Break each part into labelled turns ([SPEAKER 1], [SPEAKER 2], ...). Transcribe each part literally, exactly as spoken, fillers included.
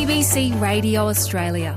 [SPEAKER 1] B C Radio Australia.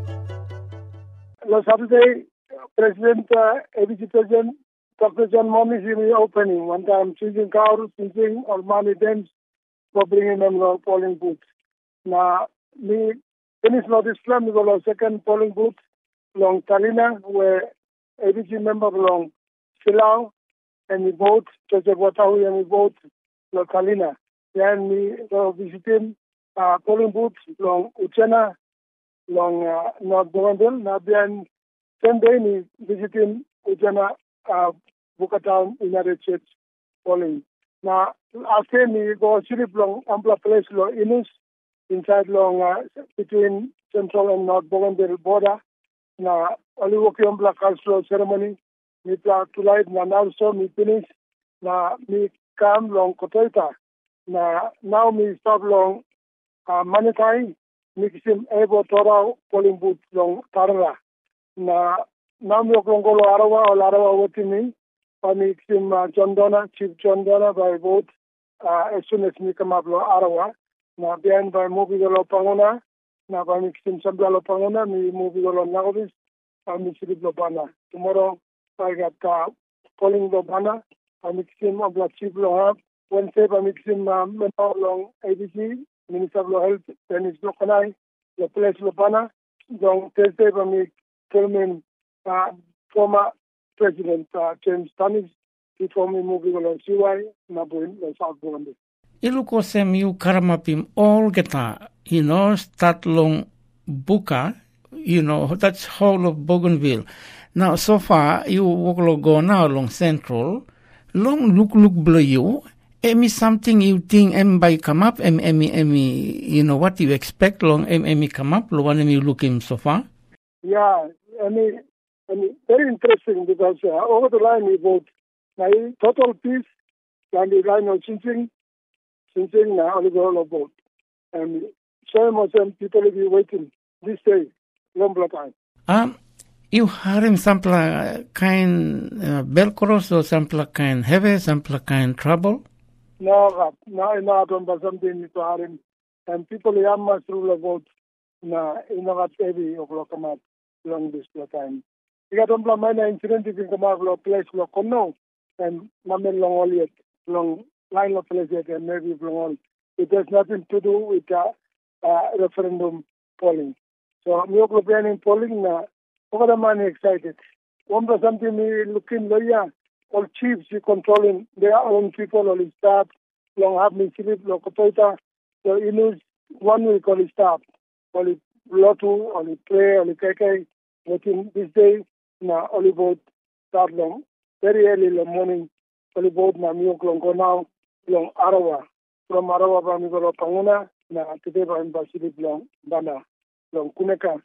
[SPEAKER 2] Last Saturday, President, uh, A B C President, Doctor John Mommy is in the opening. One time, choosing cows, choosing all money dams for bringing them to polling booth. Now, me finish notice plan, we go to second polling booth, long Talina, where A B C member belong Silao, and we vote, Joseph Watawi, and we vote long Talina. Then we go visiting uh, polling booth, long Uchena, long uh, North Bowendel. Now, then, same day, we visiting Uchena, uh, Bukatown, United States polling. Now, after we go sleep long Ampla place, long Inus, inside long uh, between Central and North Bowendel border. Now, only working on Black Cultural Ceremony, we plan to light, and also we finish. Now, we come long Kotoita. Now, now we stop long uh, Manitai, mixing Ebo Torau polling booth long Tarara. Now, now we go to Arawa or Arawa Watini, and mixing uh, John Donna, Chief John Donna by vote uh, as soon as we come up to Arawa. Now, behind by movie the Lopangona, now by mixing Sambla Lopangona, we move the Nagovis, and we sleep Lopana. Tomorrow, I got uh, polling Lopana, and mixing of the Chief Lohab. Wednesday, by mixing um, long A B C, Minister of Health, Dennis Lokanai, the place Lopana. Then Thursday, by me, Kelman, uh, former President uh, James Tanis, he told me moving along C Y, Nabuin, and South Burundi.
[SPEAKER 3] Iluko sem yu karamapim all geta, you know, start long buka, you know, that's whole of Bougainville. Now, so far, you walk go now along Central, long look look below you, Emi something you think em by come up, em emi emi, you know, what you expect long em emi come up, lo one em you look him so far?
[SPEAKER 2] Yeah, I mean, I mean, very interesting because uh, over the line we vote, now total peace, and the line of Chinching, Chinching now only go all vote. And some of them people will be waiting this day, long time.
[SPEAKER 3] Um, you harim sampla kind uh, belcoros or sampla kind heavy, sampla kind trouble?
[SPEAKER 2] No, no, no, don't but something to harim. And people yamma through the vote, na inagat heavy of lokamat long this time. You got on minor incident if you come out of place lokono and namin long all yet, long line of place yet, and maybe long all. It has nothing to do with uh, uh, referendum polling. So, we are planning polling now. Over the money excited. One was something we looking loya, all chiefs you controlling their own people or staff, long have me sleep, lokotoita, so you know one week only staff, only lotu, only play, only keke, waiting this day, now only vote start long, very early in the morning, only vote now New York long go now, long Arawa. From Arawa, Bamigo Panguna, now today by Basili long Bana, long Kuneka.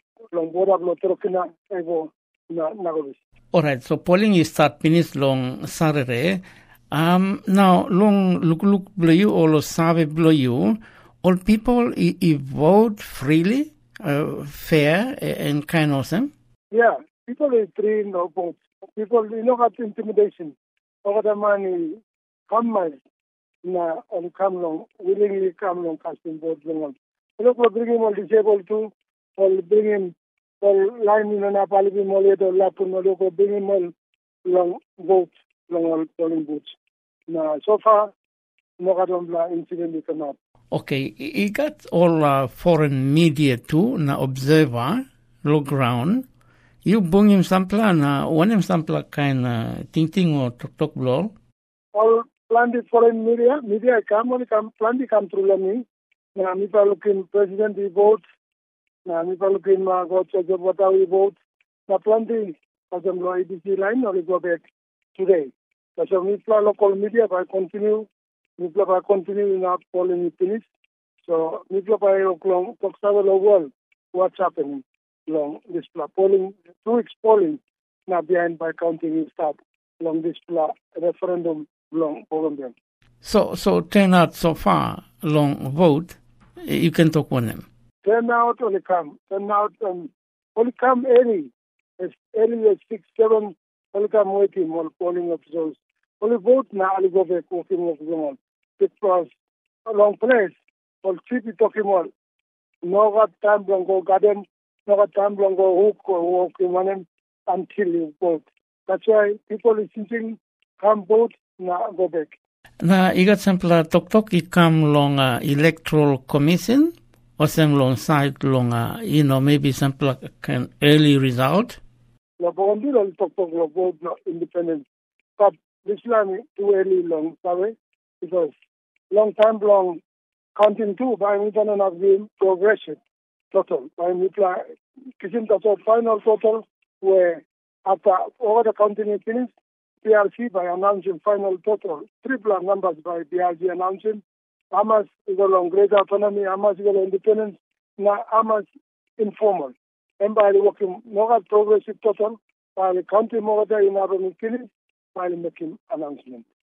[SPEAKER 2] All
[SPEAKER 3] right, so polling is start finish long Saturday. Um, now long look look below you or save below you. All people i, i vote freely, uh, fair and kind of them.
[SPEAKER 2] Yeah, people are free no vote. People you know got intimidation. Over the money come my na and come long willingly come long casting vote long. Look we're bringing all disabled too. Or bring him, or line in an apology, Mollet or Lapun, or bring him all long votes, long polling booths. Now, so far, no Gadambla incident will come up.
[SPEAKER 3] Okay, he got all uh, foreign media too, na observer, low ground. You bring him some plan, uh, one him some plan kind of ting ting or talk talk blow.
[SPEAKER 2] All planned foreign media, media come, only come, planned come through me. Now, if I look in president, he votes. Now, if I look in my God, what are we vote? Now, plenty of them A B C line, or we go back today. So, we plan local media, if I continue, we plan I continue in our polling finish. So, we plan by long, talk several world, what's happening long this polling, two weeks polling, now behind by counting is start long this referendum long Colombia.
[SPEAKER 3] So, so turnout so far, long vote, you can talk on them.
[SPEAKER 2] Turn out only come. Turn out um, only come early. As early as six, seven, only come waiting all polling officers. Only vote now, only go back working officers. Because a long place, all cheapy talking all. no got time long go garden, no got time long go hook or walk in one until you vote. That's why people is thinking, come vote, now go back.
[SPEAKER 3] Na igat sampla tok-tok ikam long uh, electoral commission or sem long side long uh, you know maybe sampla can early result.
[SPEAKER 2] La bondila tok-tok la vote no independent. But this one too early long, sorry, because long time long counting too by me done have been progression total. By me plan kitchen total final total where after all the counting is finished, P R C by announcing final total, triple numbers by P R C announcing how much is along greater autonomy, how much is along independence, now how much informal. And by the working more progressive total, by the county more in our finished, by making announcement.